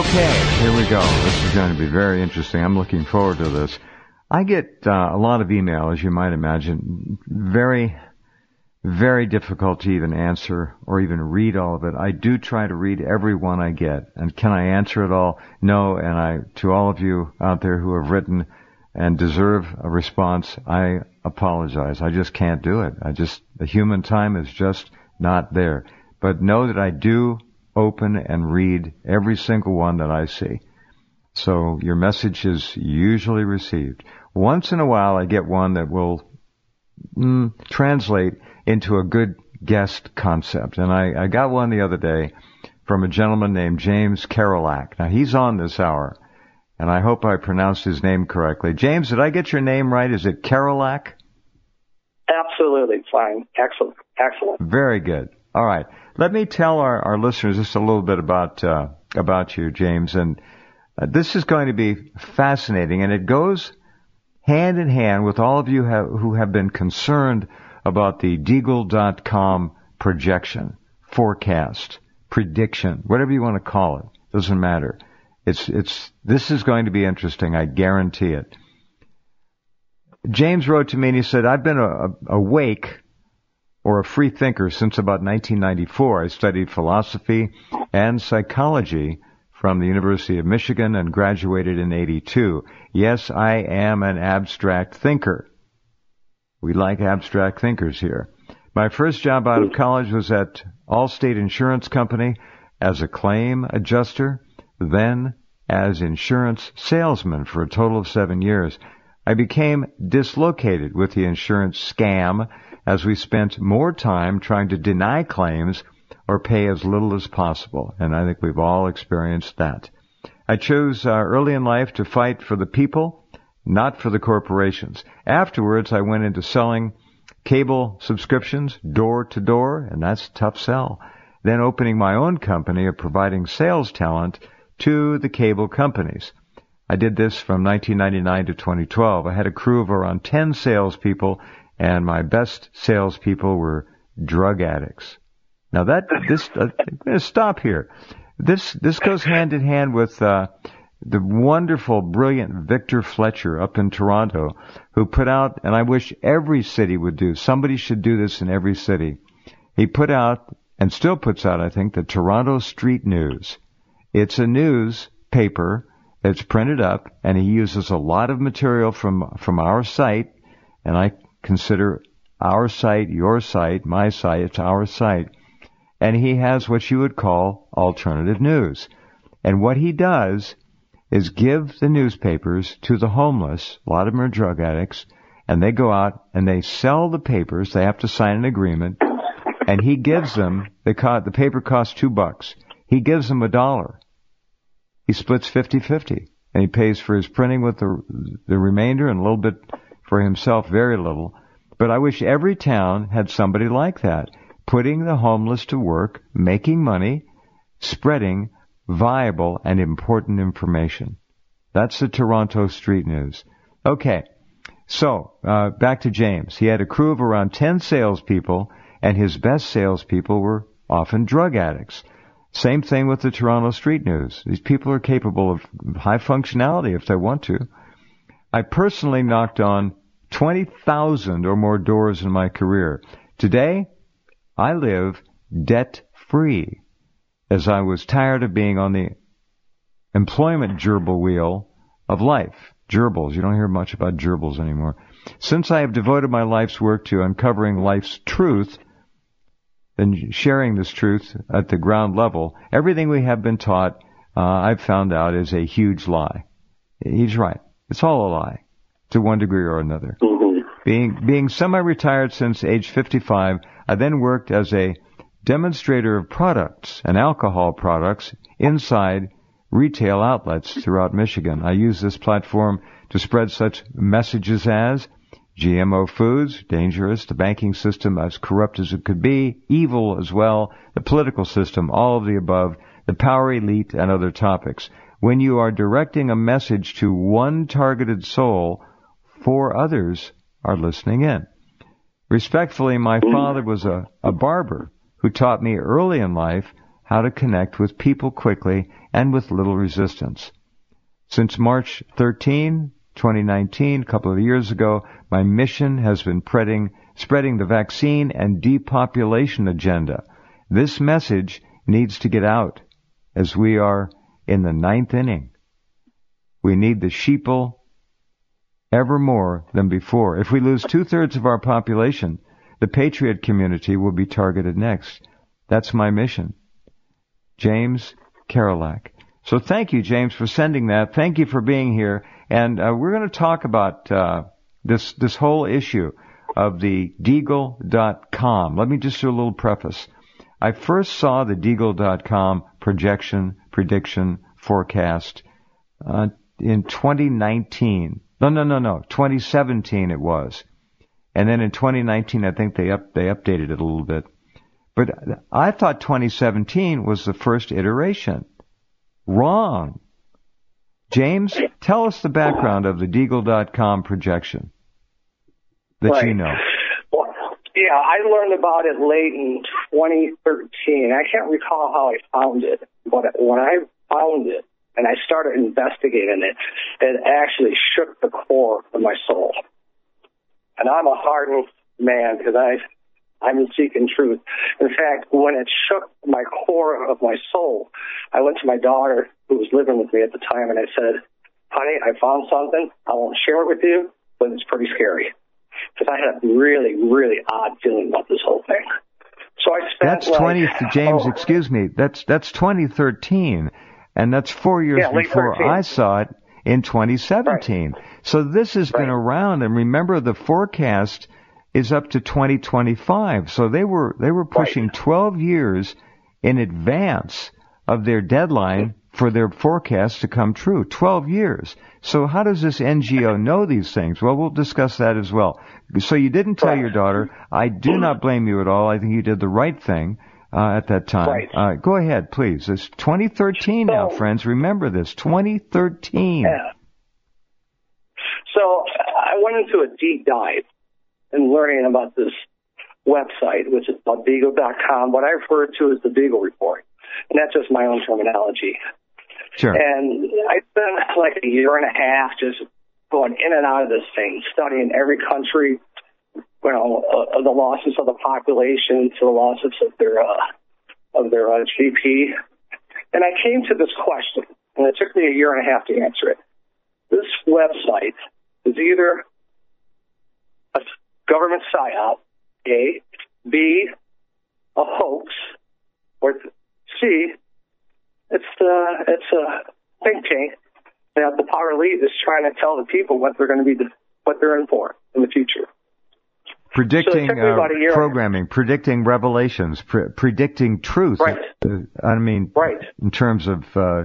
Okay, here we go. This is going to be very interesting. I'm looking forward to this. I get a lot of email, as you might imagine. Very, very difficult to even answer or even read all of it. I do try to read every one I get. And can I answer it all? No. And to all of you out there who have written and deserve a response, I apologize. I just can't do it. The human time is just not there. But know that I do open and read every single one that I see. So your message is usually received. Once in a while I get one that will translate into a good guest concept. And I got one the other day from a gentleman named James Kerouac. Now he's on this hour, and I hope I pronounced his name correctly. James, did I get your name right? Is it Kerouac? Absolutely fine. Excellent. Very good. All right. Let me tell our listeners just a little bit about you, James. And this is going to be fascinating, and it goes hand in hand with all of you who have been concerned about the Deagle.com projection, forecast, prediction, whatever you want to call it. Doesn't matter. This is going to be interesting. I guarantee it. James wrote to me and he said, I've been awake or a free thinker since about 1994. I studied philosophy and psychology from the University of Michigan and graduated in 82. Yes, I am an abstract thinker. We like abstract thinkers here. My first job out of college was at Allstate Insurance Company as a claim adjuster, then as insurance salesman for a total of 7 years. I became dislocated with the insurance scam as we spent more time trying to deny claims or pay as little as possible. And I think we've all experienced that. I chose early in life to fight for the people, not for the corporations. Afterwards, I went into selling cable subscriptions door to door, and that's a tough sell. Then opening my own company of providing sales talent to the cable companies. I did this from 1999 to 2012. I had a crew of around 10 salespeople, and my best salespeople were drug addicts. Now I'm going to stop here. This goes hand in hand with the wonderful, brilliant Victor Fletcher up in Toronto, who put out, and I wish every city would do, somebody should do this in every city. He put out, and still puts out, I think, the Toronto Street News. It's a newspaper that's printed up, and he uses a lot of material from our site, and I consider our site, your site, my site, it's our site. And he has what you would call alternative news. And what he does is give the newspapers to the homeless, a lot of them are drug addicts, and they go out and they sell the papers, they have to sign an agreement, and he gives them, the paper costs $2. He gives them $1. He splits 50-50, and he pays for his printing with the remainder and a little bit for himself, very little. But I wish every town had somebody like that, putting the homeless to work, making money, spreading viable and important information. That's the Toronto Street News. Okay, so back to James. He had a crew of around 10 salespeople, and his best salespeople were often drug addicts. Same thing with the Toronto Street News. These people are capable of high functionality if they want to. I personally knocked on 20,000 or more doors in my career. Today, I live debt-free, as I was tired of being on the employment gerbil wheel of life. Gerbils. You don't hear much about gerbils anymore. Since I have devoted my life's work to uncovering life's truth and sharing this truth at the ground level, everything we have been taught, I've found out, is a huge lie. He's right. It's all a lie, to one degree or another. Being semi-retired since age 55, I then worked as a demonstrator of products and alcohol products inside retail outlets throughout Michigan. I use this platform to spread such messages as GMO foods, dangerous, the banking system as corrupt as it could be, evil as well, the political system, all of the above, the power elite, and other topics. When you are directing a message to one targeted soul, 4 others are listening in. Respectfully, my father was a barber who taught me early in life how to connect with people quickly and with little resistance. Since March 13, 2019, a couple of years ago, my mission has been spreading the vaccine and depopulation agenda. This message needs to get out as we are in the 9th inning. We need the sheeple ever more than before. If we lose 2/3 of our population, the patriot community will be targeted next. That's my mission. James Karolak. So thank you, James, for sending that. Thank you for being here. And we're going to talk about this whole issue of the Deagle.com. Let me just do a little preface. I first saw the Deagle.com prediction, forecast in 2019. No, 2017 it was. And then in 2019, I think they updated it a little bit. But I thought 2017 was the first iteration. Wrong. James, tell us the background of the Deagle.com projection that you know. Well, yeah, I learned about it late in 2013. I can't recall how I found it, but when I found it and I started investigating it, it actually shook the core of my soul. And I'm a hardened man because I'm seeking truth. In fact, when it shook my core of my soul, I went to my daughter, who was living with me at the time, and I said, honey, I found something. I won't share it with you, but it's pretty scary. Because I had a really, really odd feeling about this whole thing. So I spent James, excuse me, that's 2013, and that's 4 years before 13. I saw it in 2017. Right. So this has been around, and remember the forecast is up to 2025. So they were pushing 12 years in advance of their deadline for their forecast to come true. 12 years. So how does this NGO know these things? Well, we'll discuss that as well. So you didn't tell your daughter. I do not blame you at all. I think you did the right thing at that time. Right. Go ahead, please. It's 2013 now, friends. Remember this. 2013. Yeah. So I went into a deep dive in learning about this website, which is called Deagle.com, what I refer to as the Deagle Report. And that's just my own terminology. Sure. And I spent like a year and a half just going in and out of this thing, studying every country, the losses of the population to the losses of their GDP. And I came to this question, and it took me a year and a half to answer it. This website is either a government psyop, A, B, a hoax, or C, it's a think tank that the power elite is trying to tell the people what they're going to be, what they're in for in the future. Predicting programming, predicting revelations, predicting truth. Right. In terms of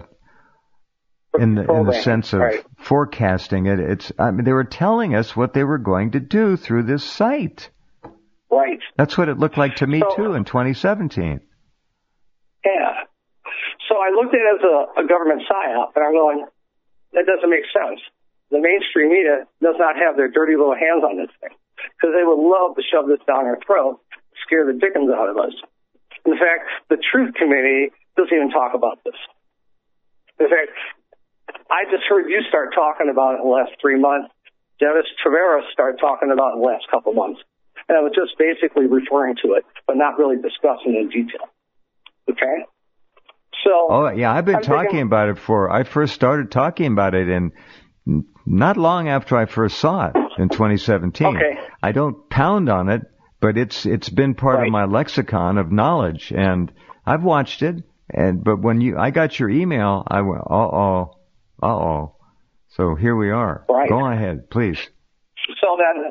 in the sense of forecasting it, they were telling us what they were going to do through this site. Right. That's what it looked like to me too in 2017. Yeah. So I looked at it as a government psyop, and I'm going, that doesn't make sense. The mainstream media does not have their dirty little hands on this thing, because they would love to shove this down our throat, scare the dickens out of us. In fact, the Truth Committee doesn't even talk about this. In fact, I just heard you start talking about it in the last 3 months. Dennis Tavares started talking about it in the last couple of months. And I was just basically referring to it, but not really discussing it in detail. Okay? So, I've been talking about it I first started talking about it in not long after I first saw it in 2017. Okay. I don't pound on it, but it's been part of my lexicon of knowledge, and I've watched it. But when I got your email, I went, uh-oh. So here we are. Right. Go ahead, please. So then,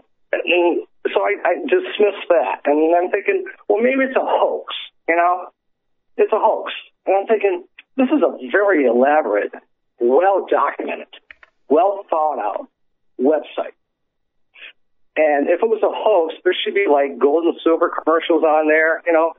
I dismissed that, and I'm thinking, well, maybe it's a hoax. It's a hoax. And I'm thinking, this is a very elaborate, well-documented, well-thought-out website. And if it was a hoax, there should be like gold and silver commercials on there,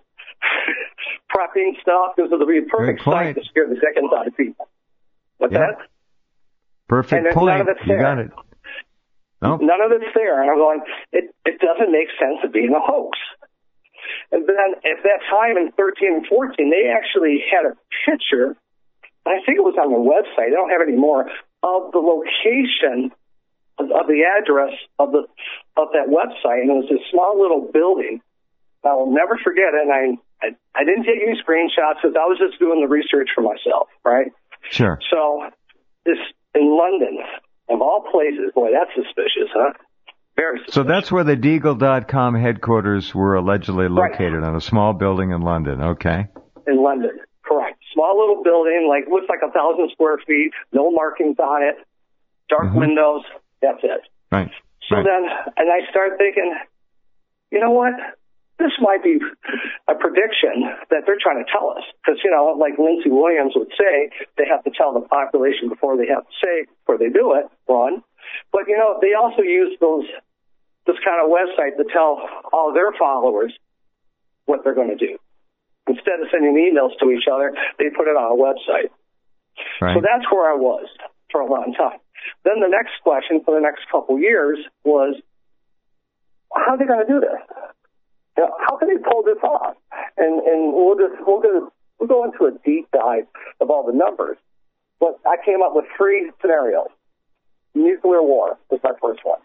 prepping stuff, because it would be a perfect site to scare the seconds out of people. What's that? Perfect point. You got it. Nope. None of it's there. And I'm going, it doesn't make sense of being a hoax. And then at that time in 13 and 14, they actually had a picture I think it was on the website, I don't have it anymore, of the location of the address of that website, and it was this small little building. I will never forget it, and I didn't take any screenshots because I was just doing the research for myself, right? Sure. So this in London, of all places, boy, that's suspicious, huh? Very suspicious. So that's where the Deagle.com headquarters were allegedly located, on a small building in London, okay? In London, correct. Small little building, like looks like 1,000 square feet, no markings on it, dark windows, that's it. Right. So then, and I start thinking, you know what? This might be a prediction that they're trying to tell us. Because, like Lindsey Williams would say, they have to tell the population before they do it, one. But, they also use this kind of website to tell all their followers what they're going to do. Instead of sending emails to each other, they put it on a website. Right. So that's where I was for a long time. Then the next question for the next couple years was, how are they going to do this? How can they pull this off? And we'll go into a deep dive of all the numbers. But I came up with 3 scenarios. Nuclear war was my first one.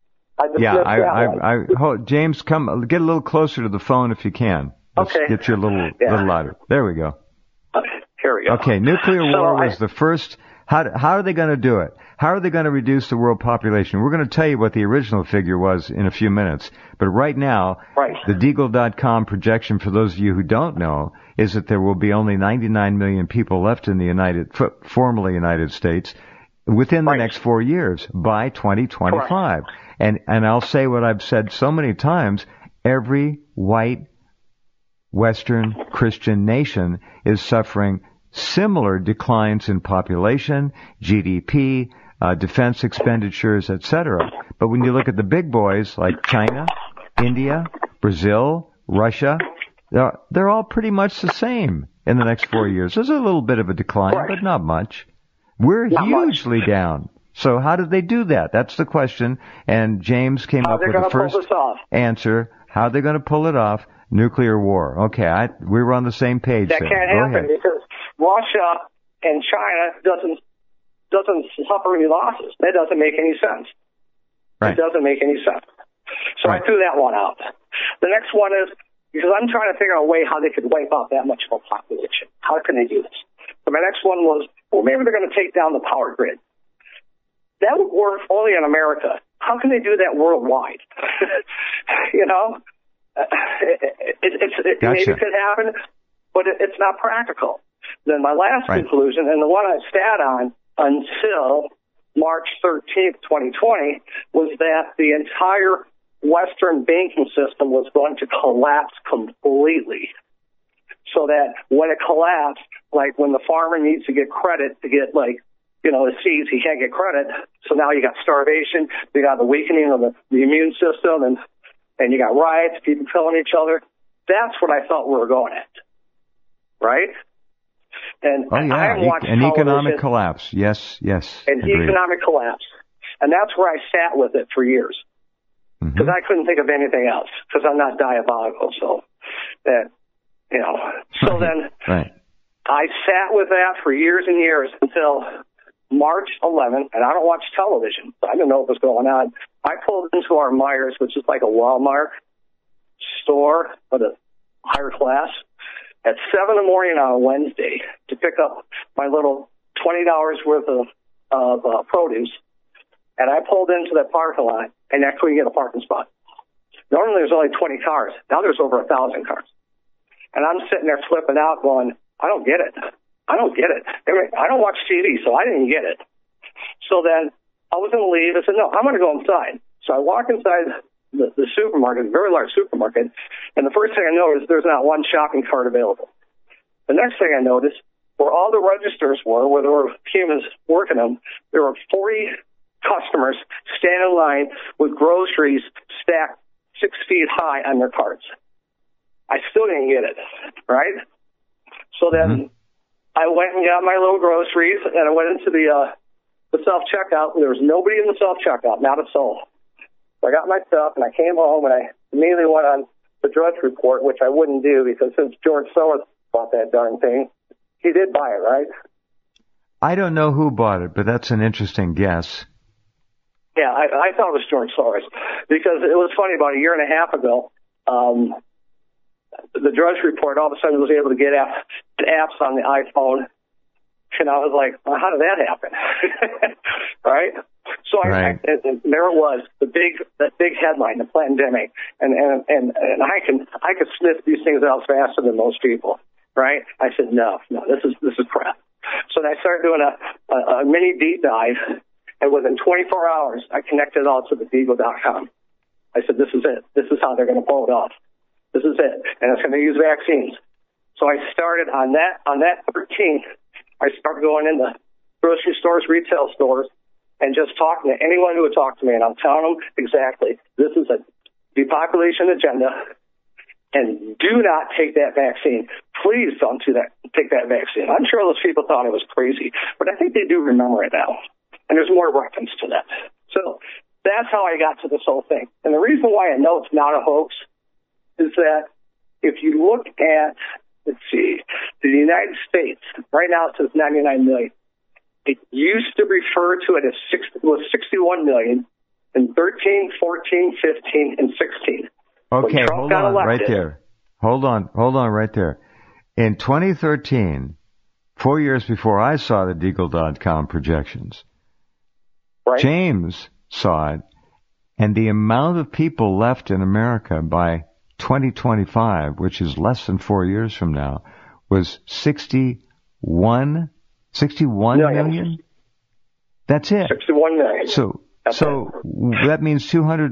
James, come get a little closer to the phone if you can. Let's get you a little louder. There we go. Okay, here we go. Okay, nuclear war was the first. How are they going to do it? How are they going to reduce the world population? We're going to tell you what the original figure was in a few minutes. But right now, the Deagle.com projection, for those of you who don't know, is that there will be only 99 million people left in the formerly United States within the next 4 years by 2025. And I'll say what I've said so many times, every white Western Christian nation is suffering similar declines in population, GDP, defense expenditures, etc. But when you look at the big boys like China, India, Brazil, Russia, they're all pretty much the same in the next 4 years. There's a little bit of a decline, but not much. We're hugely down. So how did they do that? That's the question. And James came up with the first answer. How are they going to pull it off? Nuclear war. Okay, we were on the same page. That can't happen because Russia and China doesn't suffer any losses. That doesn't make any sense. Right. It doesn't make any sense. So I threw that one out. The next one is, because I'm trying to figure out a way how they could wipe out that much of a population. How can they do this? So my next one was, well, maybe they're going to take down the power grid. That would work only in America. How can they do that worldwide? Maybe it could happen, but it's not practical. Then my last conclusion, and the one I sat on until March 13th, 2020, was that the entire Western banking system was going to collapse completely. So that when it collapsed, like when the farmer needs to get credit to get his seeds, he can't get credit. So now you got starvation, you got the weakening of the immune system, and you got riots, people killing each other. That's what I thought we were going at, right? And an economic collapse. Yes. An economic collapse. And that's where I sat with it for years. Because I couldn't think of anything else, because I'm not diabolical. So then I sat with that for years and years until March 11th, and I don't watch television, so I didn't know what was going on. I pulled into our Myers, which is like a Walmart store, but a higher class, at 7 in the morning on a Wednesday to pick up my little $20 worth of produce. And I pulled into that parking lot, and I couldn't get a parking spot. Normally there's only 20 cars. Now there's over 1,000 cars. And I'm sitting there flipping out going, I don't get it. I don't watch TV, so I didn't get it. So then I was going to leave. I said, no, I'm going to go inside. So I walk inside the supermarket, a very large supermarket, and the first thing I noticed, there's not one shopping cart available. The next thing I noticed, where all the registers were, where there were humans working them, there were 40 customers standing in line with groceries stacked 6 feet high on their carts. I still didn't get it, right? So then I went and got my little groceries, and I went into the self-checkout, and there was nobody in the self-checkout, not a soul. So I got my stuff, and I came home, and I immediately went on the Drudge Report, which I wouldn't do, because since George Soros bought that darn thing, he did buy it, right? I don't know who bought it, but that's an interesting guess. Yeah, I thought it was George Soros because it was funny. About a year and a half ago, the Drudge Report all of a sudden was able to get apps on the iPhone, and I was like, well, how did that happen? Right? So right. And there it was, that big headline, the pandemic, and I could sniff these things out faster than most people, right? I said, no, this is crap. So then I started doing a mini deep dive, and within 24 hours, I connected it all to the Deagle.com. I said, this is it. This is how they're going to pull it off. This is it, and it's going to use vaccines. So I started on that 13th. I started going into grocery stores, retail stores, and just talking to anyone who would talk to me. And I'm telling them exactly, this is a depopulation agenda, and do not take that vaccine. Please don't take that vaccine. I'm sure those people thought I was crazy, but I think they do remember it now. And there's more reference to that. So that's how I got to this whole thing. And the reason why I know it's not a hoax is that if you look at, let's see, the United States, right now it says 99 million. It used to refer to it as 61 million in 13, 14, 15, and 16. Okay, hold on right there. Hold on right there. In 2013, 4 years before I saw the Deagle.com projections, right. James saw it, and the amount of people left in America by 2025, which is less than 4 years from now, was 61 million? That's it. 61 million. So that means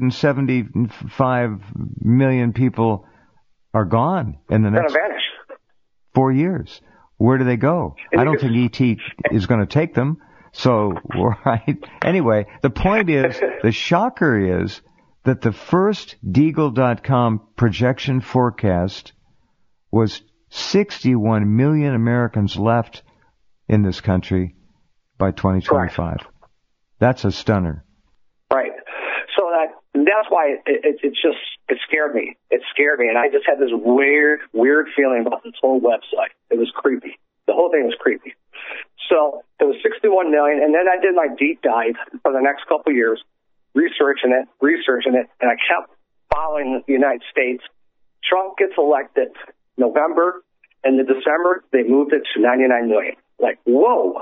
275 million people are gone in the next 4 years. Where do they go? I don't think ET is going to take them. So, right. Anyway, the point is, the shocker is that the first Deagle.com projection forecast was 61 million Americans left in this country by 2025. Correct. That's a stunner. Right. So that's why it scared me. It scared me, and I just had this weird feeling about this whole website. It was creepy. The whole thing was creepy. So it was 61 million, and then I did my deep dive for the next couple of years, researching it, and I kept following the United States. Trump gets elected November, and in December, they moved it to 99 million. Like, whoa,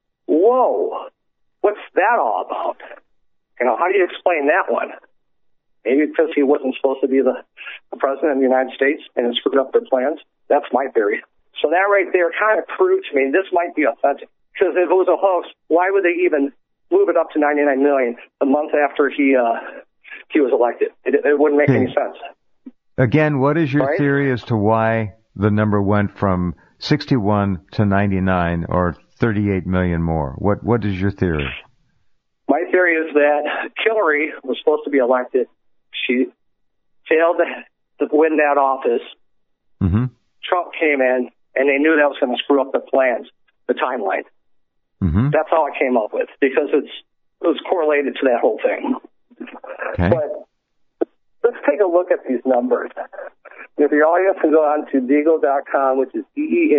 what's that all about? How do you explain that one? Maybe because he wasn't supposed to be the president of the United States and it screwed up their plans? That's my theory. So that right there kind of proved to me this might be authentic. Because if it was a hoax, why would they even move it up to 99 million a month after he was elected? It wouldn't make any sense. Again, what is your theory as to why the number went from 61 to 99 or 38 million more? What is your theory? My theory is that Hillary was supposed to be elected. She failed to win that office. Mm-hmm. Trump came in, and they knew that was going to screw up the plans, the timeline. Mm-hmm. That's all I came up with, because it was correlated to that whole thing. Okay. But let's take a look at these numbers. If your audience can go on to Deagle.com, which is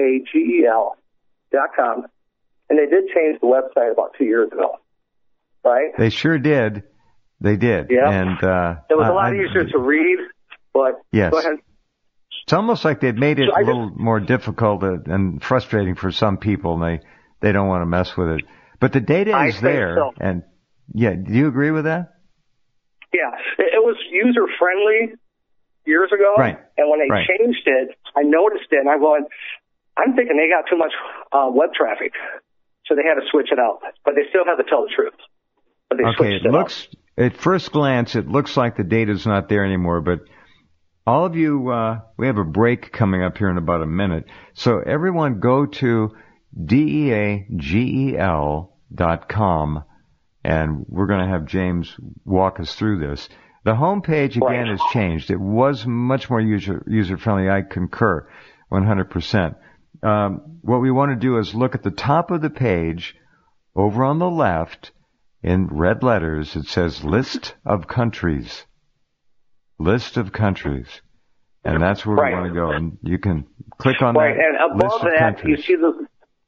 DEAGEL.com, and they did change the website about 2 years ago, right? They sure did. They did. Yeah. And it was a lot easier to read, but yes. Go ahead. It's almost like they've made it a little more difficult and frustrating for some people, and they don't want to mess with it. But the data is there. So. And yeah, do you agree with that? Yeah, it was user friendly years ago, right. And when they changed it, I noticed it, and I'm thinking they got too much web traffic, so they had to switch it out. But they still have to tell the truth. But they switched it out. At first glance, it looks like the data's not there anymore, but all of you, we have a break coming up here in about a minute. So everyone go to DEAGEL.com, and we're going to have James walk us through this. The homepage, again, has changed. It was much more user-friendly. I concur 100%. What we want to do is look at the top of the page. Over on the left, in red letters, it says List of Countries. List of countries. And that's where we want to go. And you can click on that. And above list of that, countries. you see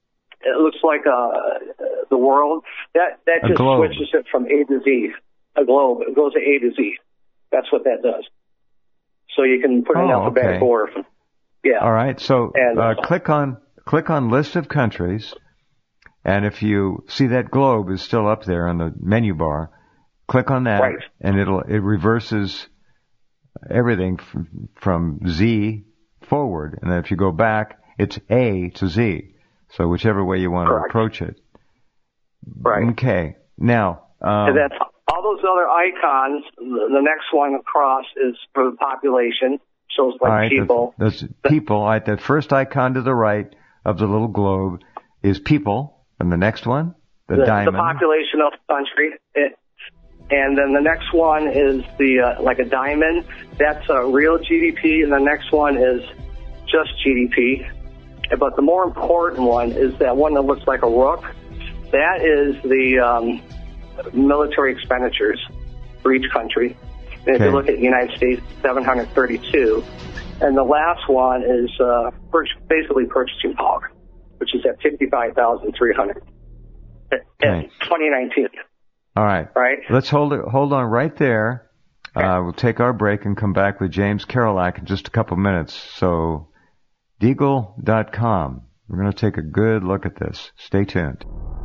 it looks like the world. That just globe. switches it from A to Z. A globe. It goes to A to Z. That's what that does. So you can put an alphabetic order. Yeah. All right. So click on list of countries, and if you see that globe is still up there on the menu bar, click on that, right. And it reverses everything from Z forward, and then if you go back, it's A to Z. So whichever way you want to approach it. Right. Okay. Now. And that's all those other icons. The next one across is for the population. Shows like people. There's people. All right. The first icon to the right of the little globe is people, and the next one, the diamond. The population of the country. And then the next one is like a diamond. That's a real GDP, and the next one is just GDP. But the more important one is that one that looks like a rook. That is the military expenditures for each country. And if you look at the United States, 732. And the last one is basically purchasing power, which is at 55,300 in 2019. All right. Right. Let's hold on right there. Okay. We'll take our break and come back with James Karolak in just a couple minutes. So, Deagle.com. We're going to take a good look at this. Stay tuned.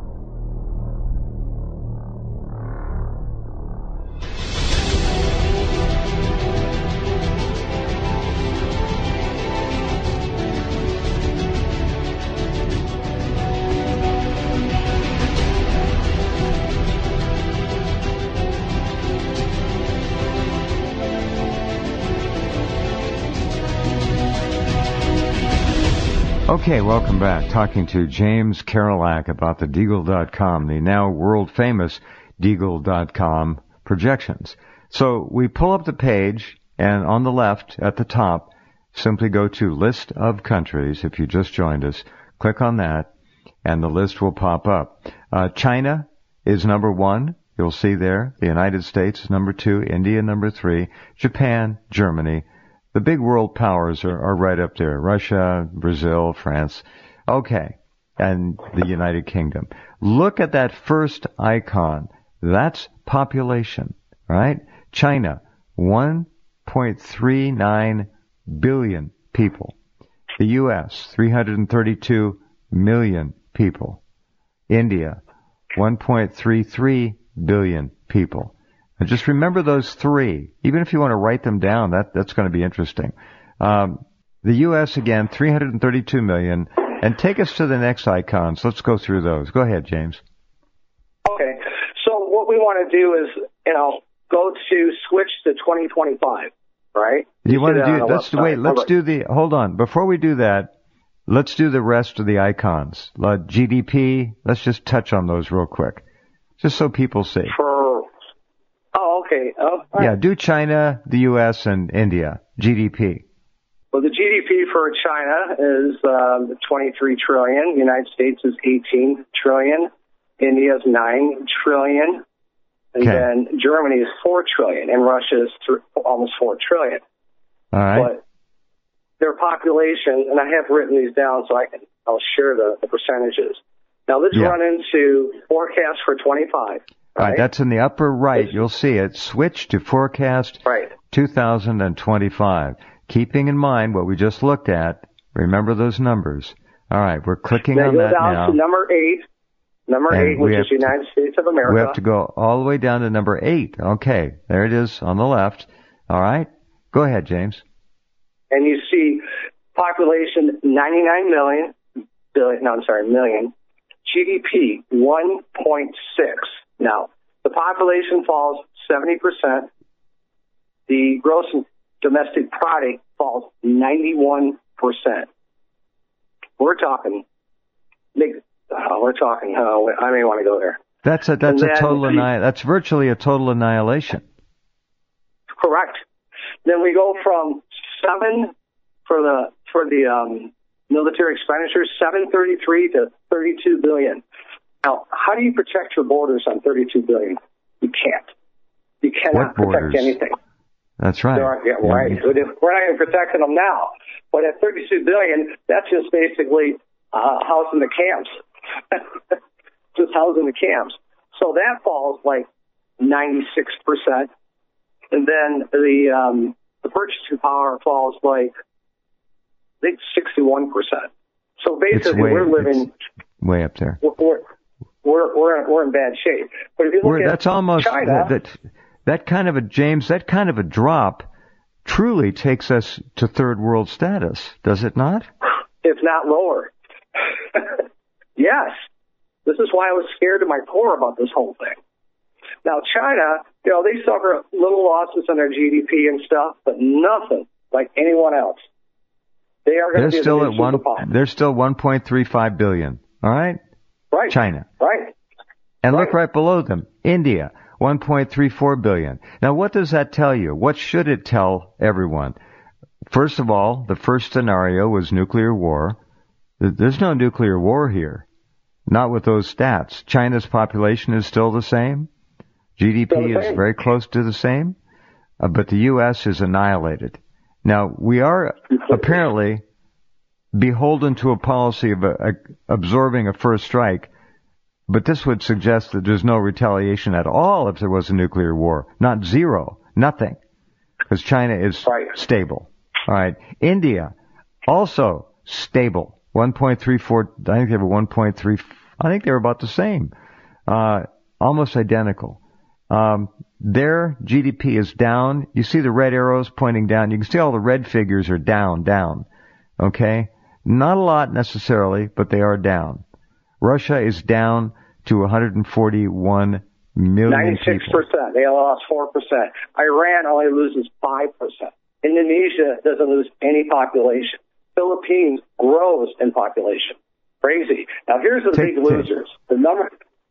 Okay, welcome back. Talking to James Karolak about the Deagle.com, the now world-famous Deagle.com projections. So we pull up the page, and on the left at the top, simply go to List of Countries. If you just joined us, click on that, and the list will pop up. China is number 1. You'll see there. The United States is number 2. India number 3. Japan, Germany. The big world powers are right up there. Russia, Brazil, France. Okay. And the United Kingdom. Look at that first icon. That's population, right? China, 1.39 billion people. The U.S., 332 million people. India, 1.33 billion people. And just remember those three. Even if you want to write them down, that's going to be interesting. The U.S., again, 332 million. And take us to the next icons. Let's go through those. Go ahead, James. Okay. So what we want to do is, go to switch to 2025, right? Do you want to do, hold on. Before we do that, let's do the rest of the icons. GDP, let's just touch on those real quick. Just so people see. Okay. Yeah, do China, the U.S., and India. GDP. Well, the GDP for China is 23 trillion. The United States is 18 trillion. India is 9 trillion. And then Germany is 4 trillion. And Russia is almost 4 trillion. All right. But their population, and I have written these down so I'll share the percentages. Now, let's run into forecast for 25. All right, that's in the upper right. You'll see it. Switch to forecast 2025. Keeping in mind what we just looked at, remember those numbers. All right, we're clicking on that now. Go down to number 8. Number 8, which is United States of America. We have to go all the way down to number 8. Okay, there it is on the left. All right, go ahead, James. And you see population 99 million. GDP 1.6. Now, the population falls 70%. The gross domestic product falls 91%. We're talking big. I may want to go there. That's virtually a total annihilation. Correct. Then we go from 7 for the military expenditures, 733 to 32 billion. Now, how do you protect your borders on 32 billion? You can't. You cannot protect anything. That's right. Right. We're not even protecting them now. But at 32 billion, that's just basically housing the camps. just housed in the camps. So that falls like 96%. And then the purchasing power falls like, I think, 61%. So basically, we're living way up there. We're in bad shape. But if you look at that's almost China, that kind of a James, that kind of a drop truly takes us to third world status, does it not? If not lower. Yes. This is why I was scared to my core about this whole thing. Now, China, they suffer little losses in their GDP and stuff, but nothing like anyone else. They are going to be still at they're still 1.35 billion. All right? Right. China. Right. And look right below them, India, 1.34 billion. Now, what does that tell you? What should it tell everyone? First of all, the first scenario was nuclear war. There's no nuclear war here. Not with those stats. China's population is still the same. GDP is very close to the same. But the U.S. is annihilated. Now, we are apparently beholden to a policy of absorbing a first strike, but this would suggest that there's no retaliation at all if there was a nuclear war. Not zero. Nothing. Because China is stable. All right. India, also stable. 1.34, I think they were 1.3, I think they were about the same. Almost identical. Their GDP is down. You see the red arrows pointing down. You can see all the red figures are down. Okay? Not a lot necessarily, but they are down. Russia is down to 141 million 96%. people. They lost 4%. Iran only loses 5%. Indonesia doesn't lose any population. Philippines grows in population. Crazy. Now here's the big losers. The number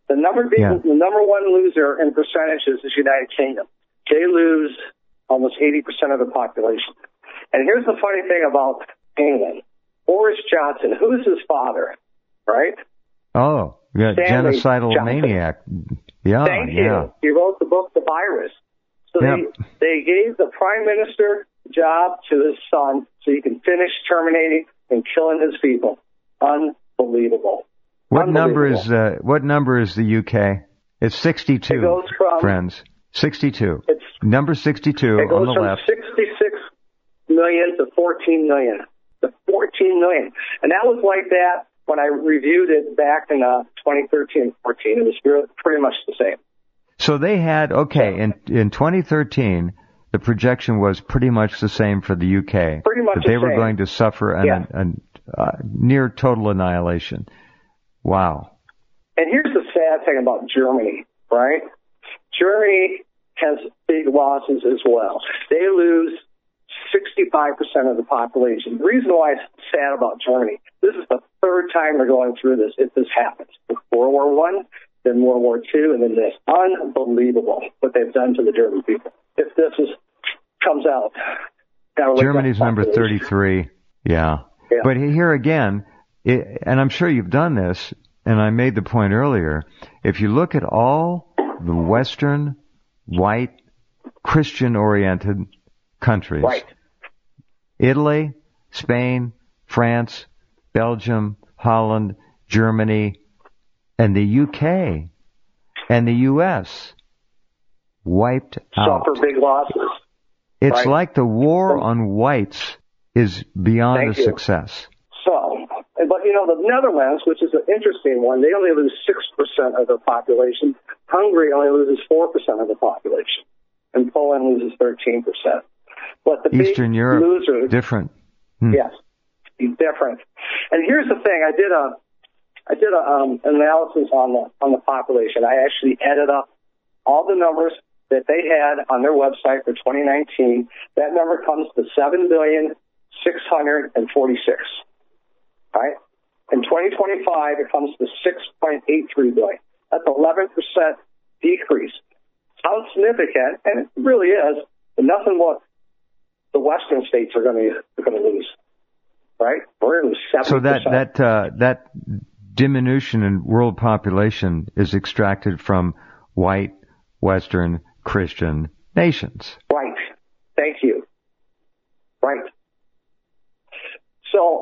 one loser in percentages is United Kingdom. They lose almost 80% of the population. And here's the funny thing about England. Boris Johnson, who is his father, right? Oh, yeah, genocidal Johnson. Maniac. Yeah, Thank you. He wrote the book, The Virus. So they gave the prime minister job to his son so he can finish terminating and killing his people. Unbelievable. What number is the UK? It's 62. It goes from, friends. 62. It's number 62 on the left. It goes from 66 million to 14 million. To 14 million. And that was like that when I reviewed it back in 2013-14. It was pretty much the same. So they had, in 2013, the projection was pretty much the same for the UK. Pretty much that they were going to suffer a near total annihilation. Wow. And here's the sad thing about Germany, right? Germany has big losses as well. They lose 65% of the population. The reason why it's sad about Germany, this is the third time they're going through this, if this happens. World War I, then World War II, and then this. Unbelievable what they've done to the German people. If this comes out. Germany's number 33. Yeah. But here again, and I'm sure you've done this, and I made the point earlier, if you look at all the Western, white, Christian-oriented countries, Italy, Spain, France, Belgium, Holland, Germany, and the UK, and the US, wiped out. Suffer big losses. It's like the war on whites is beyond a success. So, but the Netherlands, which is an interesting one, they only lose 6% of their population. Hungary only loses 4% of the population. And Poland loses 13%. But the Eastern Europe, losers, different. Yes, different. And here's the thing: I did a analysis on the population. I actually added up all the numbers that they had on their website for 2019. That number comes to 7,646,000. Right? In 2025, it comes to 6.83 billion. That's 11% decrease. Sounds significant, and it really is. But nothing what the Western states are going to lose. Right? We're going to lose 70%. So that diminution in world population is extracted from white, Western, Christian nations. Right. Thank you. Right. So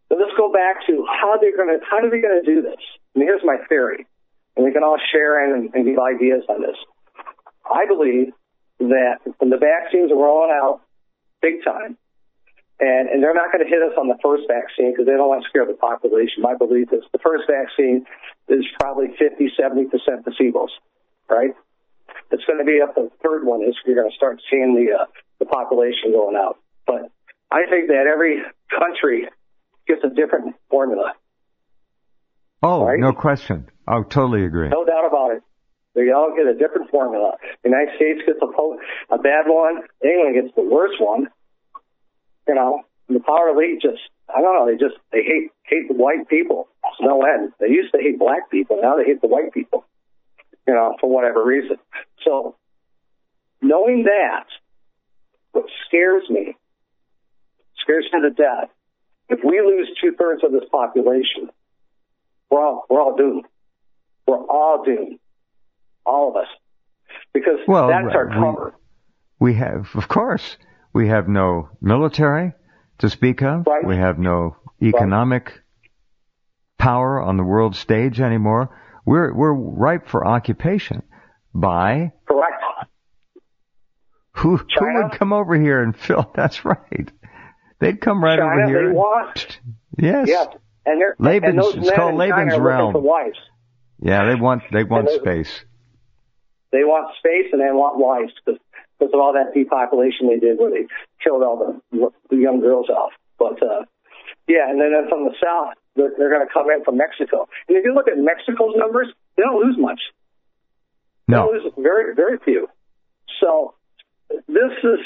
But let's go back to how are they going to do this? And here's my theory, and we can all share in and give ideas on this. I believe that when the vaccines are rolling out big time, and they're not going to hit us on the first vaccine because they don't want to scare the population. My belief is the first vaccine is probably 50, 70% placebos, right? It's going to be up to the third one is you're going to start seeing the population going out. But I think that every country gets a different formula. Oh, right? No question. I totally agree. No doubt about it. They all get a different formula. The United States gets a bad one. England gets the worst one. You know, the power elite they hate the white people. There's no end. They used to hate black people. Now they hate the white people, you know, for whatever reason. So knowing that, what scares me to death, if we lose 2/3 of this population, we're all doomed. We're all doomed. All of us. Because that's our cover. We have, of course, we have no military to speak of. Right. We have no economic power on the world stage anymore. We're ripe for occupation by correct. Who would come over here and fill? That's right. They'd come right China, over here. They want. Yes. Yeah. And it's called Laban's realm. For wives. Yeah, they want space. They want space and they want wives because of all that depopulation they did where they killed all the young girls off. But, and then from the south, they're going to come in from Mexico. And if you look at Mexico's numbers, they don't lose much. No. They lose very, very few. So this is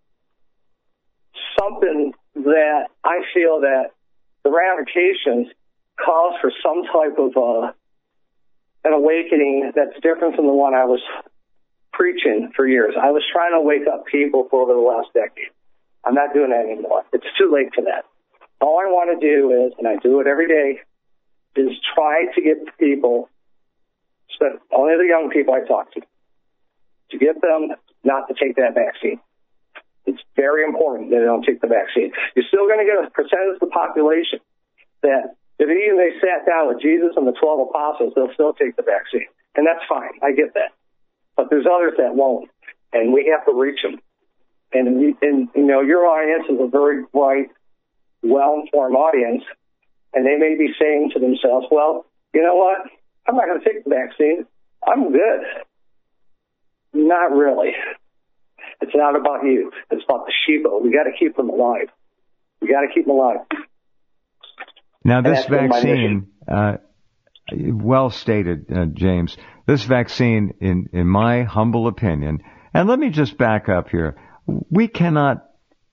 something that I feel that the ramifications calls for some type of an awakening that's different from the one I was preaching for years. I was trying to wake up people for over the last decade. I'm not doing that anymore. It's too late for that. All I want to do is, and I do it every day, is try to get people, only the young people I talk to get them not to take that vaccine. It's very important that they don't take the vaccine. You're still going to get a percentage of the population that if even they sat down with Jesus and the 12 apostles, they'll still take the vaccine. And that's fine. I get that. But there's others that won't. And we have to reach them. And you know, your audience is a very bright, well-informed audience. And they may be saying to themselves, well, you know what? I'm not going to take the vaccine. I'm good. Not really. It's not about you. It's about the sheeple. We got to keep them alive. We got to keep them alive. Now, this vaccine, well stated, James, this vaccine, in my humble opinion, and let me just back up here, we cannot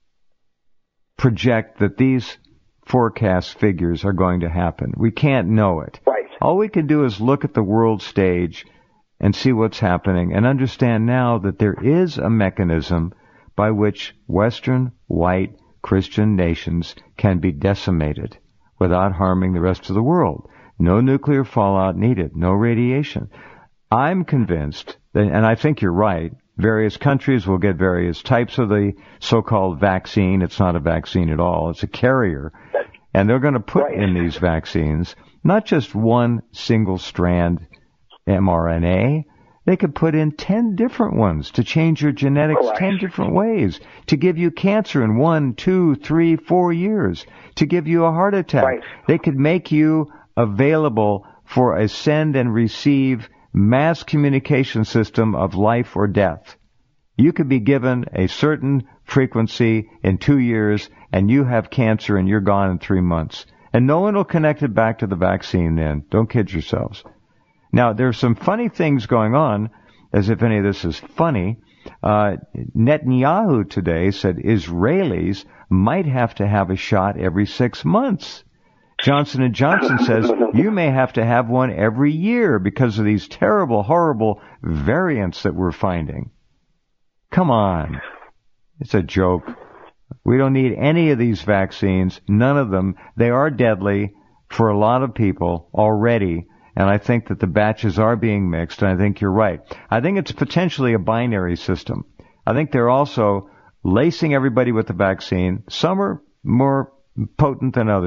project that these forecast figures are going to happen. We can't know it. Right. All we can do is look at the world stage and see what's happening and understand now that there is a mechanism by which Western, white, Christian nations can be decimated without harming the rest of the world. No nuclear fallout needed, no radiation. I'm convinced, and I think you're right, various countries will get various types of the so-called vaccine. It's not a vaccine at all. It's a carrier. And they're going to put in these vaccines not just one single strand mRNA. They could put in 10 different ones to change your genetics 10 different ways, to give you cancer in 1, 2, 3, 4 years, to give you a heart attack. Right. They could make you available for a send and receive mass communication system of life or death. You could be given a certain frequency in 2 years, and you have cancer and you're gone in 3 months. And no one will connect it back to the vaccine then. Don't kid yourselves. Now, there's some funny things going on, as if any of this is funny. Netanyahu today said Israelis might have to have a shot every 6 months. Johnson & Johnson says you may have to have one every year because of these terrible, horrible variants that we're finding. Come on. It's a joke. We don't need any of these vaccines, none of them. They are deadly for a lot of people already, and I think that the batches are being mixed, and I think you're right. I think it's potentially a binary system. I think they're also lacing everybody with the vaccine. Some are more potent than others,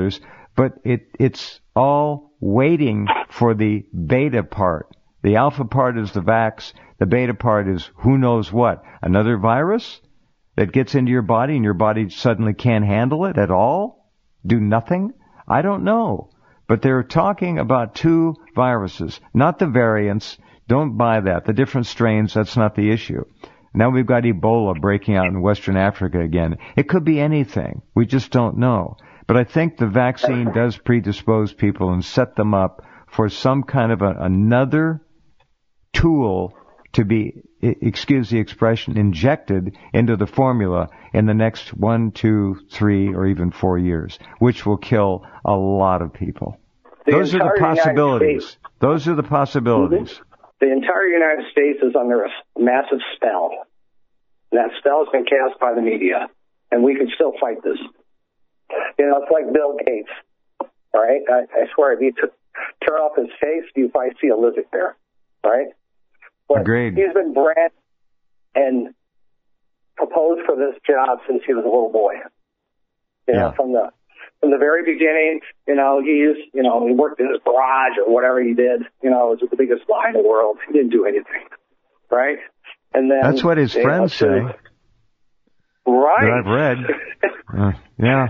but it's all waiting for the beta part. The alpha part is the vax. The beta part is who knows what. Another virus that gets into your body and your body suddenly can't handle it at all? Do nothing? I don't know. But they're talking about two viruses, not the variants. Don't buy that. The different strains, that's not the issue. Now we've got Ebola breaking out in Western Africa again. It could be anything. We just don't know. But I think the vaccine does predispose people and set them up for some kind of another tool to be, excuse the expression, injected into the formula in the next 1, 2, 3, or even 4 years, which will kill a lot of people. Those are the possibilities. Those are the possibilities. Mm-hmm. The entire United States is under a massive spell. And that spell has been cast by the media, and we can still fight this. You know, it's like Bill Gates, all right? I swear, if you turn off his face, you might see a lizard there, all right? But agreed. He's been branded and proposed for this job since he was a little boy. You know, from the very beginning, he worked in his garage or whatever he did. It was the biggest lie in the world. He didn't do anything, right? And then that's what his friends say. Right. That I've read. Yeah.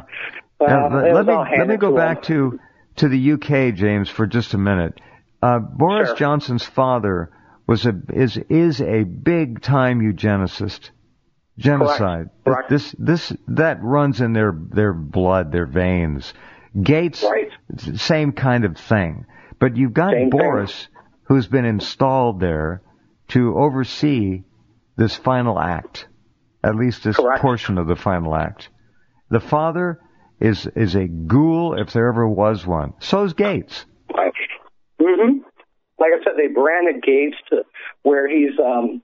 Let me go back to the UK, James, for just a minute. Boris Johnson's father is a big time eugenicist. Genocide. Correct. That runs in their blood, their veins. Gates, same kind of thing. But you've got Boris, who's been installed there to oversee this final act, at least this portion of the final act. The father is a ghoul if there ever was one. So is Gates. Right. Mm-hmm. Like I said, they branded Gates to where he's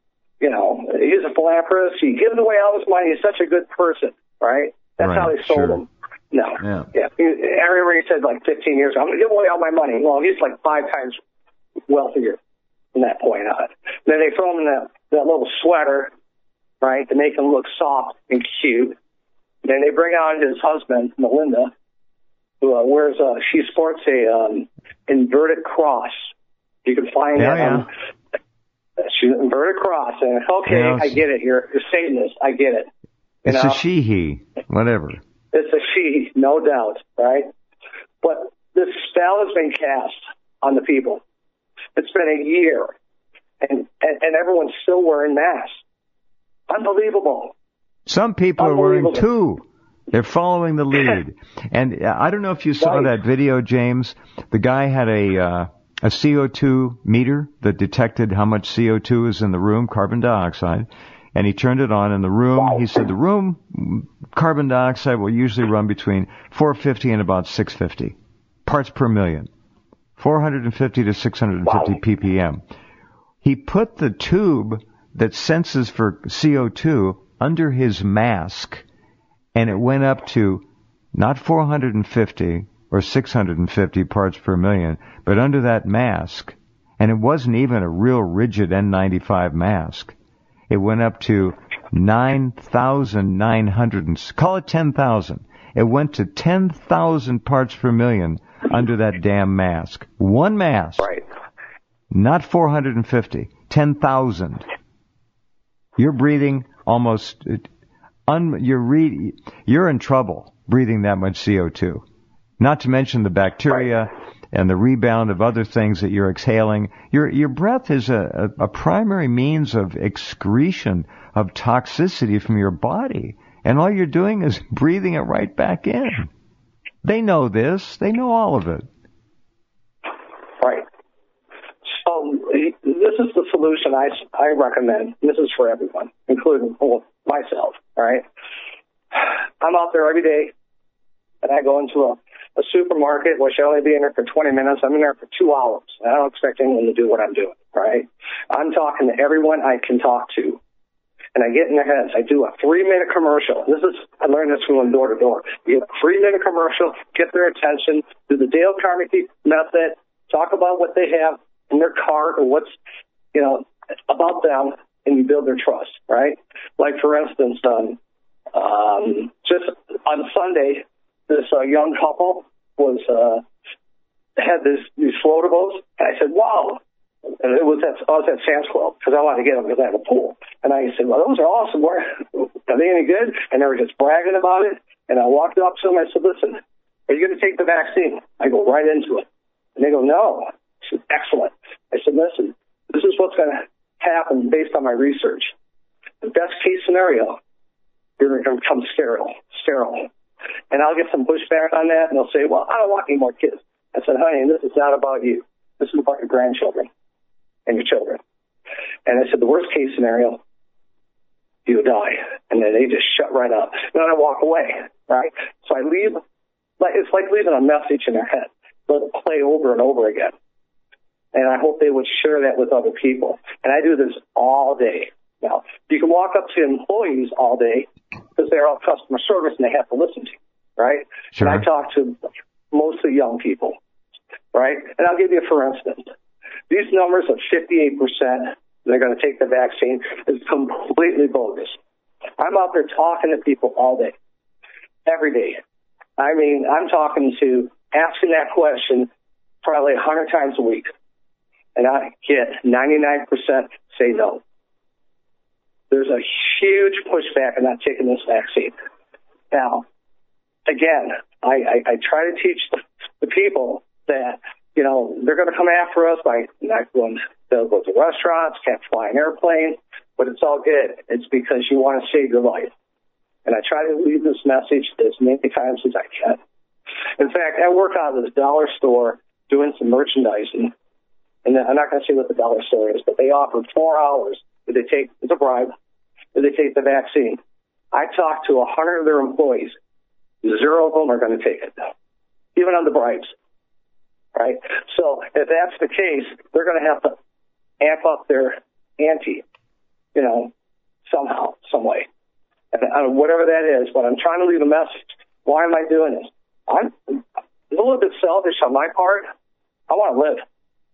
he's a philanthropist. He gives away all his money. He's such a good person, right? That's how they sold him. No. Yeah. I remember he said like 15 years ago, I'm going to give away all my money. Well, he's like 5 times wealthier from that point on. Then they throw him in that little sweater, right, to make him look soft and cute. Then they bring out his husband, Melinda, who she sports a inverted cross. You can find that. She's an inverted cross. And I get it. You're a Satanist. I get it. It's a she-he, whatever. It's a she, no doubt, right? But this spell has been cast on the people. It's been a year, and everyone's still wearing masks. Unbelievable. Some people are wearing 2. They're following the lead. And I don't know if you saw that video, James. The guy had a CO2 meter that detected how much CO2 is in the room, carbon dioxide, and he turned it on in the room. He said the room carbon dioxide will usually run between 450 and about 650 parts per million, 450 to 650 ppm. He put the tube that senses for CO2 under his mask, and it went up to not 450 or 650 parts per million, but under that mask, and it wasn't even a real rigid N95 mask. It went up to 9,900, call it 10,000. It went to 10,000 parts per million under that damn mask. One mask. Right. Not 450, 10,000. You're breathing almost, you're in trouble breathing that much CO2. Not to mention the bacteria and the rebound of other things that you're exhaling. Your breath is a primary means of excretion of toxicity from your body. And all you're doing is breathing it right back in. They know this. They know all of it. Right. So this is the solution I recommend. This is for everyone, including myself, all right? I'm out there every day, and I go into a supermarket, which I only be in there for 20 minutes. I'm in there for 2 hours. I don't expect anyone to do what I'm doing, right? I'm talking to everyone I can talk to, and I get in their heads. I do a 3-minute commercial. I learned this from door to door. You get a 3-minute commercial, get their attention, do the Dale Carnegie method, talk about what they have in their cart or what's, about them, and you build their trust, right? Like, for instance, just on Sunday, this young couple, was had these floatables, and I said, "Wow!" And I was at Sam's Club because I wanted to get them because I have a pool. And I said, "Well, those are awesome. Are they any good?" And they were just bragging about it. And I walked up to them. I said, "Listen, are you going to take the vaccine?" I go right into it, and they go, "No." I said, "Excellent." I said, "Listen, this is what's going to happen based on my research. The best case scenario, you're going to become sterile. And I'll get some pushback on that, and they'll say, "Well, I don't want any more kids." I said, "Honey, this is not about you. This is about your grandchildren and your children." And I said, the worst case scenario, you die. And then they just shut right up. And then I walk away, right? So I leave, it's like leaving a message in their head. Let it play over and over again. And I hope they would share that with other people. And I do this all day. Now, you can walk up to employees all day because they're all customer service and they have to listen to you, right? Sure. And I talk to mostly young people, right? And I'll give you, for instance, these numbers of 58% they're going to take the vaccine is completely bogus. I'm out there talking to people all day, every day. I mean, I'm talking to, asking that question probably 100 times a week. And I get 99% say no. There's a huge pushback on not taking this vaccine. Now, again, I try to teach the people that, you know, they're going to come after us by not going, they'll go to restaurants, can't fly an airplane, but it's all good. It's because you want to save your life. And I try to leave this message as many times as I can. In fact, I work out of this dollar store doing some merchandising. And I'm not going to say what the dollar store is, but they offer 4 hours. It's a bribe. Did they take the vaccine? I talked to 100 of their employees. 0 of them are going to take it, even on the bribes. Right? So if that's the case, they're going to have to amp up their ante, you know, somehow, some way. And whatever that is, but I'm trying to leave a message. Why am I doing this? I'm a little bit selfish on my part. I want to live.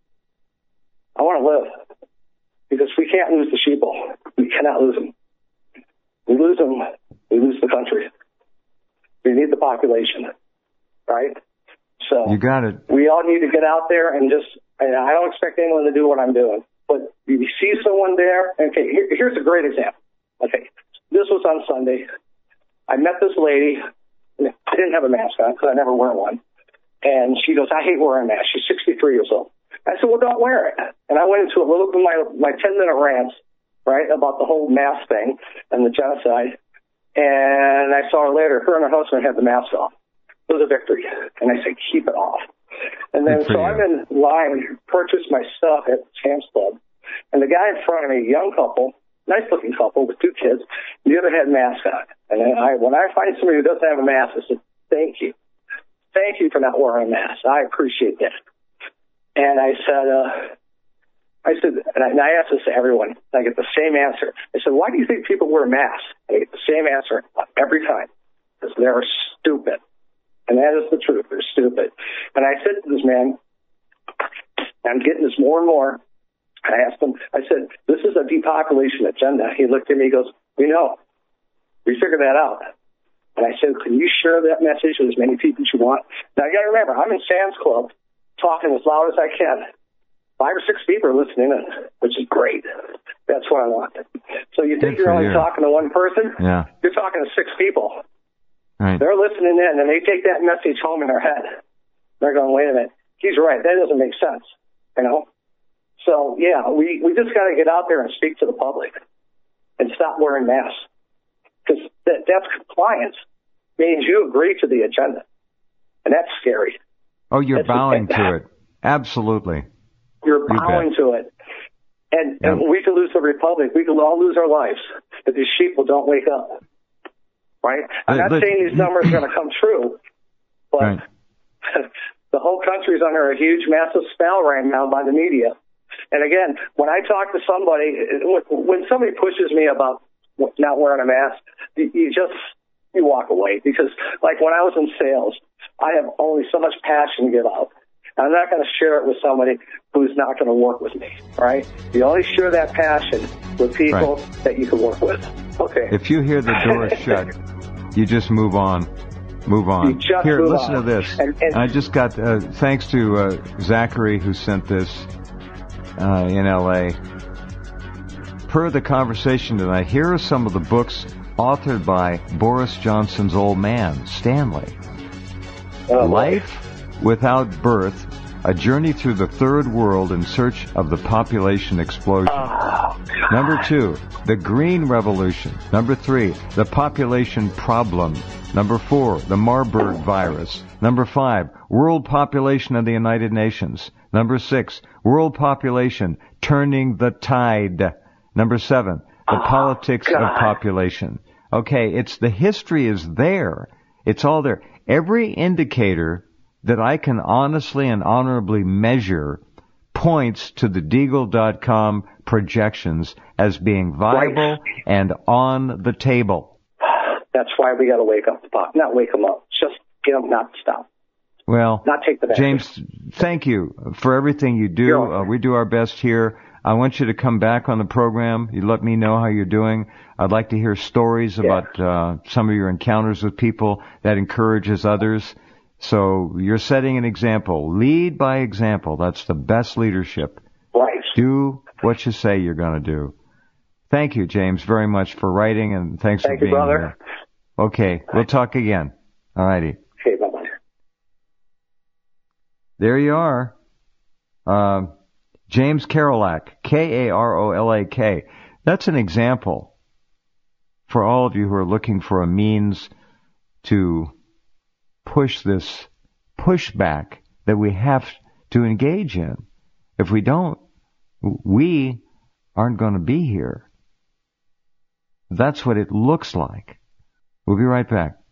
Because we can't lose the sheeple. We cannot lose them. We lose them, we lose the country. We need the population, right? So you got it. We all need to get out there and I don't expect anyone to do what I'm doing, but if you see someone there, okay, here's a great example. Okay, this was on Sunday. I met this lady. I didn't have a mask on because I never wear one. And she goes, "I hate wearing a mask." She's 63 years old. I said, "Well, don't wear it." And I went into a little bit of my 10-minute rant, right, about the whole mask thing and the genocide. And I saw her later. Her and her husband had the mask off. It was a victory. And I said, "Keep it off." And then so I'm in line, purchased my stuff at Sam's Club. And the guy in front of me, young couple, nice-looking couple with 2 kids, the other had masks on. And then when I find somebody who doesn't have a mask, I said, "Thank you. Thank you for not wearing a mask. I appreciate that." And I said, and I ask this to everyone, and I get the same answer. I said, "Why do you think people wear masks?" And I get the same answer every time. Because they're stupid. And that is the truth. They're stupid. And I said to this man, I'm getting this more and more. I asked him, I said, "This is a depopulation agenda." He looked at me, he goes, "We know. We figured that out." And I said, "Can you share that message with as many people as you want?" Now, you got to remember, I'm in Sam's Club talking as loud as I can. 5 or 6 people are listening in, which is great. That's what I want. So you think you're only talking to one person? Yeah. You're talking to 6 people. Right. They're listening in, and they take that message home in their head. They're going, "Wait a minute. He's right. That doesn't make sense." You know? So, yeah, we just got to get out there and speak to the public and stop wearing masks. Because that's compliance. Means you agree to the agenda. And that's scary. Oh, you're bowing to it. Absolutely. You're bowing to it. And we could lose the republic. We could all lose our lives if these sheeple don't wake up. Right? I'm not saying these numbers are going to come true, but right. The whole country is under a huge, massive spell right now by the media. And again, when I talk to somebody, when somebody pushes me about not wearing a mask, you walk away. Because, like, when I was in sales, I have only so much passion to give out. I'm not going to share it with somebody who's not going to work with me, right? You only share that passion with people that you can work with. Okay. If you hear the door shut, you just move on. Move on. You just Here, move listen on. to this. And I just got, thanks to Zachary who sent this in L.A. Per the conversation tonight, here are some of the books authored by Boris Johnson's old man, Stanley. Life Without Birth, A Journey Through the Third World in Search of the Population Explosion. Number 2, The Green Revolution. Number 3, The Population Problem. Number 4, The Marburg Virus. Number 5, World Population of the United Nations. Number 6, World Population Turning the Tide. Number 7, The Politics of Population. Okay, the history is there. It's all there. Every indicator that I can honestly and honorably measure points to the Deagle.com projections as being viable and on the table. That's why we got to wake up the pop. Not wake them up. Just get them not to stop. Well, not take the back. James, thank you for everything you do. We do our best here. I want you to come back on the program. You let me know how you're doing. I'd like to hear stories about some of your encounters with people that encourages others. So you're setting an example. Lead by example. That's the best leadership. Right. Do what you say you're going to do. Thank you, James, very much for writing, and thanks for being here. Okay, we'll talk again. All righty. Okay, bye-bye. There you are. James Karolak, Karolak. That's an example for all of you who are looking for a means to push this pushback that we have to engage in. If we don't, we aren't going to be here. That's what it looks like. We'll be right back.